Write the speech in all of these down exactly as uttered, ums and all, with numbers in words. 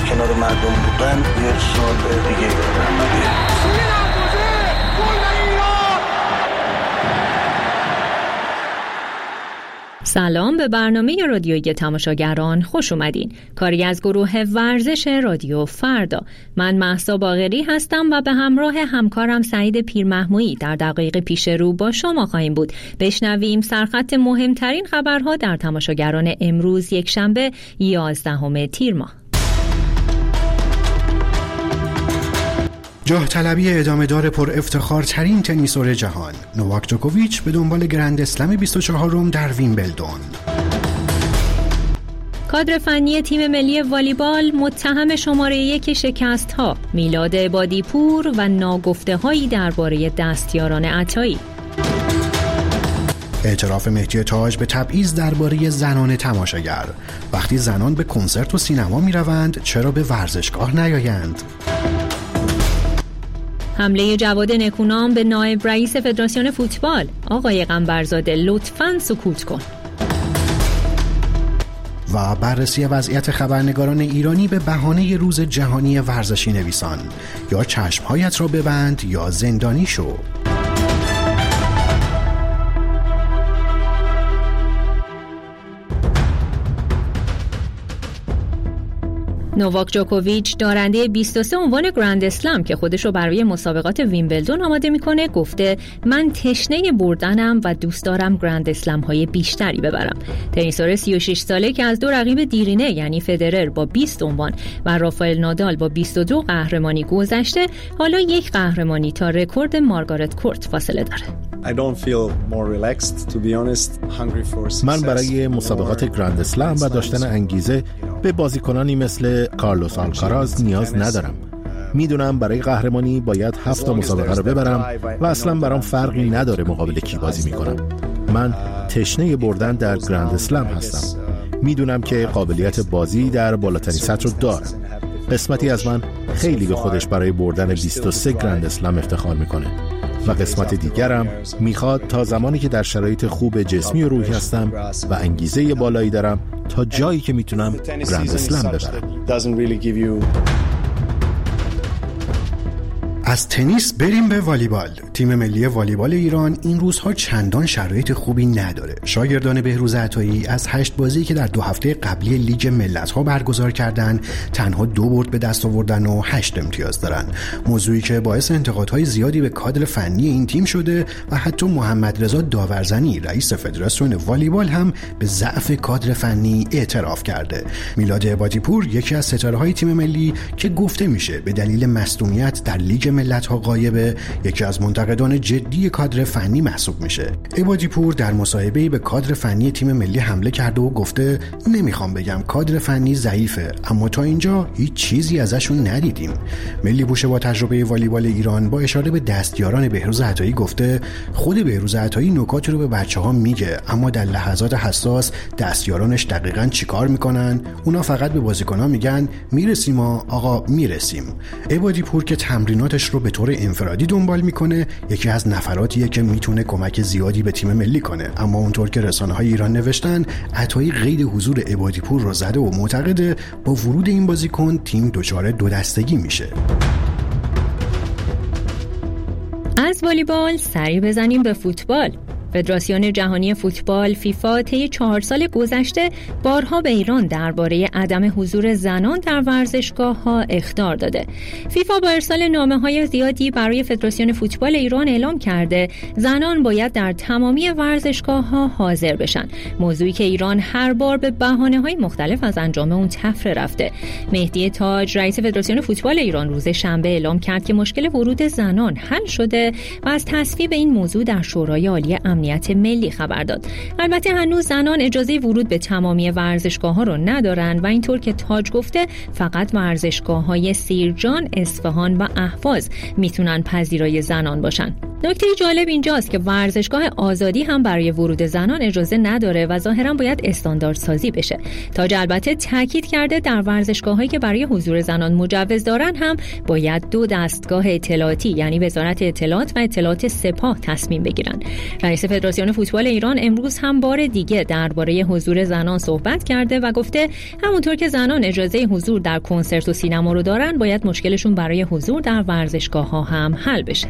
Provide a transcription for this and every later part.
کنار مردم بودن یه سال دیگه دارم. سلام به برنامه رادیویی تماشاگران، خوش اومدین. کاری از گروه ورزش رادیو فردا. من مهسا باقری هستم و به همراه همکارم سعید پیرمحمودی در دقایق پیش رو با شما خواهیم بود. بشنویم سرخط مهمترین خبرها در تماشاگران امروز یکشنبه یازدهم تیر ماه. جاه طلبی ادامه دار پر افتخار ترین تنیسور جهان، نوواک جوکوویچ به دنبال گرند اسلم بیست و چهارم در ویمبلدون. کادر فنی تیم ملی والیبال متهم شماره یک شکست ها، میلاد عبادی پور و ناگفته هایی درباره دستیاران عطایی. اعتراف مهدی تاج به تبعیض درباره زنان تماشاگر. وقتی زنان به کنسرت و سینما می روند چرا به ورزشگاه نیایند؟ حمله جواد نکونام به نایب رئیس فدراسیون فوتبال. آقای قنبرزاده لطفاً سکوت کن. و بررسی وضعیت خبرنگاران ایرانی به بهانه روز جهانی ورزشی نویسان. یا چشمهایت را ببند یا زندانی شو. نوواک جوکوویچ دارنده بیست و سه عنوان گرند اسلم که خودش رو برای مسابقات ویمبلدون آماده میکنه گفته من تشنه بردنم و دوست دارم گرند اسلم های بیشتری ببرم. تنیسور سی و شش ساله که از دو رقیب دیرینه یعنی فدرر با بیست عنوان و رافائل نادال با بیست و دو قهرمانی گذشته، حالا یک قهرمانی تا رکورد مارگارت کورت فاصله داره. من برای مسابقات گرند اسلم و داشتن انگیزه به بازیکنانی مثل کارلوس آلکاراز نیاز ندارم. میدونم برای قهرمانی باید هفت تا مسابقه رو ببرم و اصلا برام فرقی نداره مقابل کی بازی میکنم. من تشنه بردن در گرند اسلم هستم. میدونم که قابلیت بازی در بالاترین سطح رو دارم. قسمتی از من خیلی به خودش برای بردن بیست و سه گرند اسلم افتخار میکنه و قسمت دیگرم میخواد تا زمانی که در شرایط خوب جسمی و روحی هستم و انگیزه بالایی دارم تا جایی که میتونم گرند اسلم ببرم. از تنیس بریم به والیبال. تیم ملی والیبال ایران این روزها چندان شرایط خوبی نداره. شاگردان بهروز عطایی از هشت بازی که در دو هفته قبلی لیگ ملت‌ها برگزار کردن تنها دو برد به دست آوردن و هشت امتیاز دارن. موضوعی که باعث انتقادهای زیادی به کادر فنی این تیم شده و حتی محمد رضا داورزنی رئیس فدراسیون والیبال هم به ضعف کادر فنی اعتراف کرده. میلاد عبادی پور یکی از ستاره‌های تیم ملی که گفته میشه به دلیل مصدومیت در لیگ ملت‌ها غایبه، یکی از منتقدان جدی کادر فنی محسوب میشه. عبادی پور در مصاحبه‌ای به کادر فنی تیم ملی حمله کرده و گفته نمیخوام بگم کادر فنی ضعیفه، اما تا اینجا هیچ چیزی ازشون ندیدیم. ملی بوشه با تجربه والیبال ایران با اشاره به دستیاران بهروز عطایی گفته خود بهروز عطایی نکات رو به بچه‌ها میگه، اما در لحظات حساس دستیارانش دقیقاً چیکار میکنن؟ اونا فقط به بازیکن‌ها میگن میرسیم آقا میرسیم. عبادی پور که تمریناتش رو به طور انفرادی دنبال میکنه یکی از نفراتیه که میتونه کمک زیادی به تیم ملی کنه، اما اونطور که رسانه‌های ایران نوشتن عطایی قید حضور عبادی پور رو زده و معتقده با ورود این بازیکن تیم دچار دو دستگی میشه. از والیبال سری بزنیم به فوتبال. فدراسیون جهانی فوتبال فیفا طی چهار سال گذشته بارها به ایران درباره عدم حضور زنان در ورزشگاه‌ها اخطار داده. فیفا با ارسال نامه‌های زیادی برای فدراسیون فوتبال ایران اعلام کرده زنان باید در تمامی ورزشگاه‌ها حاضر بشن، موضوعی که ایران هر بار به بهانه‌های مختلف از انجام اون تفره رفته. مهدی تاج رئیس فدراسیون فوتبال ایران روز شنبه اعلام کرد که مشکل ورود زنان حل شده و از تصویب این موضوع در شورای عالی امنیت ملی خبر داد. البته هنوز زنان اجازه ورود به تمامی ورزشگاه‌ها رو ندارن و اینطور که تاج گفته فقط ورزشگاه‌های سیرجان، اصفهان و اهواز میتونن پذیرای زنان باشن. نکته جالب اینجاست که ورزشگاه آزادی هم برای ورود زنان اجازه نداره و ظاهراً باید استانداردسازی بشه. تاج البته تاکید کرده در ورزشگاه‌هایی که برای حضور زنان مجوز دارن هم باید دو دستگاه اطلاعاتی یعنی وزارت اطلاعات و اطلاعات سپاه تصمیم بگیرن. رئیس فدراسیون فوتبال ایران امروز هم بار دیگه درباره حضور زنان صحبت کرده و گفته همونطور که زنان اجازه حضور در کنسرت و سینما رو دارن، باید مشکلشون برای حضور در ورزشگاه‌ها هم حل بشه.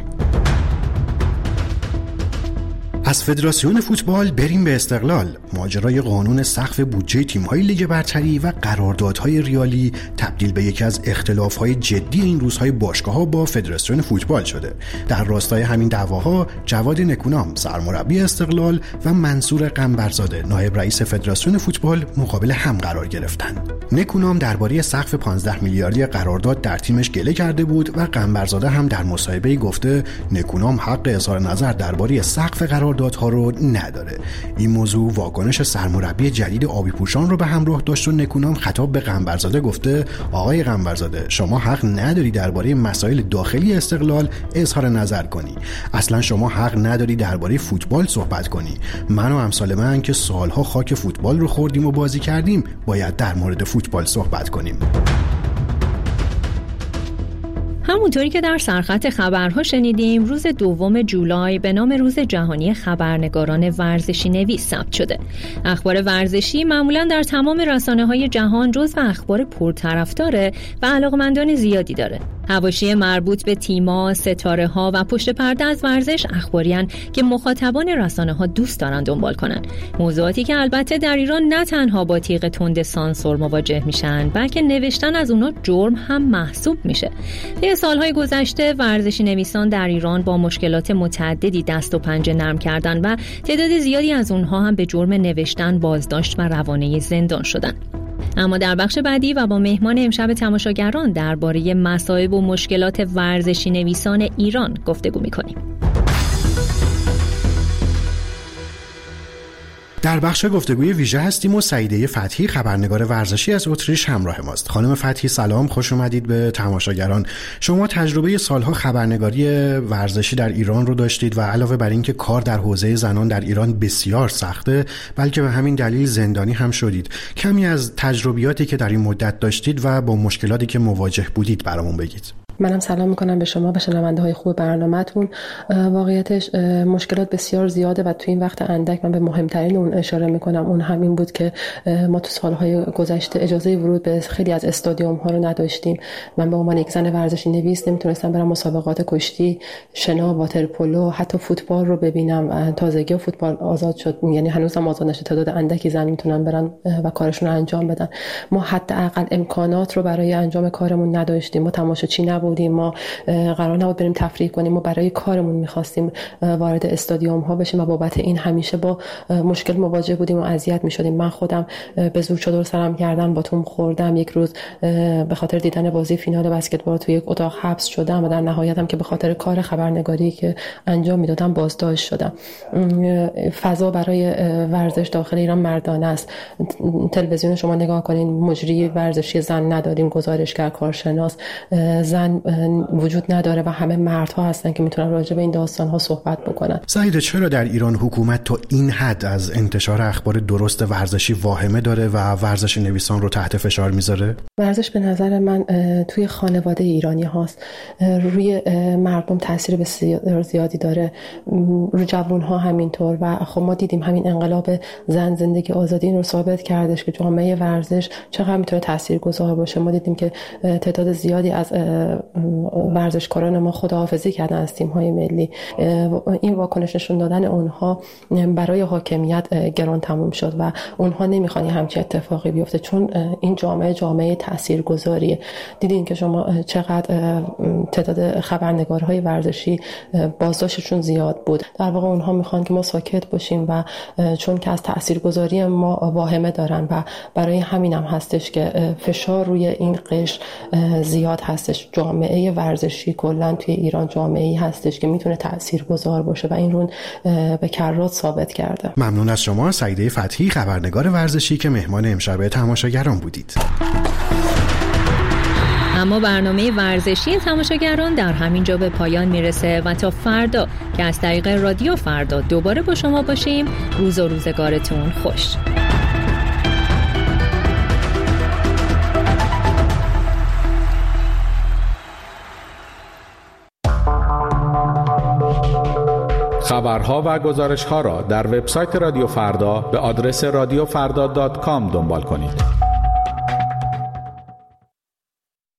از فدراسیون فوتبال بریم به استقلال. ماجرای قانون سقف بودجه تیم‌های لیگ برتری و قراردادهای ریالی تبدیل به یکی از اختلاف‌های جدی این روزهای باشگاه‌ها با فدراسیون فوتبال شده. در راستای همین دعواها جواد نکونام سرمربی استقلال و منصور قنبرزاده نایب رئیس فدراسیون فوتبال مقابل هم قرار گرفتند. نکونام درباره سقف پانزده میلیاردی قرارداد در تیمش گله کرده بود و قنبرزاده هم در مصاحبه‌ای گفته نکونام حق اظهار نظر درباره سقف قراردادها رو نداره. این موضوع واکنش سرمربی جدید آبی پوشان رو به همراه داشت و نکونام خطاب به قنبرزاده گفته آقای قنبرزاده، شما حق نداری درباره مسائل داخلی استقلال اظهار نظر کنی. اصلا شما حق نداری درباره فوتبال صحبت کنی. من و امثال من که سالها خاک فوتبال رو خوردیم و بازی کردیم باید در مورد فوتبال صحبت کنیم. همونطوری که در سرخط خبرها شنیدیم، روز دوم جولای به نام روز جهانی خبرنگاران ورزشی نویس ثبت شده. اخبار ورزشی معمولاً در تمام رسانه‌های جهان جزو اخبار پرطرفدار و علاقمندان زیادی داره. حواشی مربوط به تیم‌ها، ستاره‌ها و پشت پرده از ورزش اخباریان که مخاطبان رسانه‌ها دوست دارن دنبال کنن. موضوعاتی که البته در ایران نه تنها با تیغ تند سانسور مواجه میشن، بلکه نوشتن از اونا جرم هم محسوب میشه. طی سالهای گذشته ورزشی نویسان در ایران با مشکلات متعددی دست و پنجه نرم کردن و تعداد زیادی از اونها هم به جرم نوشتن بازداشت و روانه زندان شدن. اما در بخش بعدی و با مهمان امشب تماشاگران درباره مصائب و مشکلات ورزشی نویسان ایران گفتگو می‌کنیم. در بخش گفتگوی ویژه هستیم و سعیده فتحی خبرنگار ورزشی از اتریش همراه ماست. خانم فتحی سلام، خوش اومدید به تماشاگران. شما تجربه سالها خبرنگاری ورزشی در ایران رو داشتید و علاوه بر اینکه کار در حوزه زنان در ایران بسیار سخته، بلکه به همین دلیل زندانی هم شدید. کمی از تجربیاتی که در این مدت داشتید و با مشکلاتی که مواجه بودید برامون بگید. منم سلام میکنم به شما و شنونده های خوب برنامه‌تون. واقعیتش مشکلات بسیار زیاده و تو این وقت اندک من به مهمترین اون اشاره میکنم. اون همین بود که ما تو سالهای گذشته اجازه ورود به خیلی از استادیوم ها رو نداشتیم. من به عنوان یک زن ورزشی نویس نمیتونستم برم مسابقات کشتی، شنا، واترپولو، حتی فوتبال رو ببینم. تازگی فوتبال آزاد شد، یعنی هنوزم آزاد نشده. تعداد اندکی زن میتونن برن و کارشون رو انجام بدن. ما حداقل امکانات رو برای انجام کارمون نداشتیم. ما تماشاچی بودیم، ما قرار نبود بریم تفریح کنیم، ما برای کارمون می‌خواستیم وارد استادیوم ها بشیم و بابت این همیشه با مشکل مواجه بودیم و اذیت می‌شدیم. من خودم به زور چادر سرم کردن، با توم خوردم، یک روز به خاطر دیدن بازی فینال بسکتبال توی یک اتاق حبس شدم و در نهایت هم که به خاطر کار خبرنگاری که انجام میدادم بازداشت شدم. فضا برای ورزش داخل ایران مردانه است. تلویزیون شما نگاه کنین، مجری ورزشی زن نداریم، گزارشگر، کارشناس زن وجود نداره و همه مردها هستن که میتونن راجع به این داستان‌ها صحبت بکنن. سعید، چرا در ایران حکومت تا این حد از انتشار اخبار درست ورزشی واهمه داره و ورزش نویسان رو تحت فشار میذاره؟ ورزش به نظر من توی خانواده ایرانی هاست، روی مردم تاثیر بسیار زیادی داره، رو جوان‌ها همینطور. و خب ما دیدیم همین انقلاب زن زندگی آزادی این رو ثابت کردش که جامعه ورزش چقدر میتونه تاثیرگذار باشه. ما دیدیم که تعداد زیادی از ورزشکاران ما خداحافظی کردن از تیم‌های ملی. این واکنش نشون دادن اونها برای حاکمیت گران تموم شد و اونها نمیخوان همچین اتفاقی بیفته، چون این جامعه جامعه تاثیرگذاریه. دیدین که شما چقدر تعداد خبرنگارهای ورزشی بازداشتشون زیاد بود. در واقع اونها میخوان که ما ساکت باشیم و چون که از تاثیرگذاری ما واهمه دارن و برای همین هم هستش که فشار روی این قشر زیاد هستش. جامعه ورزشی کلا توی ایران جامعه‌ای هستش که میتونه تاثیرگذار باشه و این رو به کرات ثابت کرده. ممنون از شما سعیده فتحی خبرنگار ورزشی که مهمان امشب تماشاگران بودید. اما برنامه ورزشی تماشاگران در همین جا به پایان میرسه و تا فردا که از طریق رادیو فردا دوباره با شما باشیم، روز و روزگارتون خوش. خبرها و گزارش‌ها را در وبسایت رادیو فردا به آدرس رادیو فردا دات کام دنبال کنید.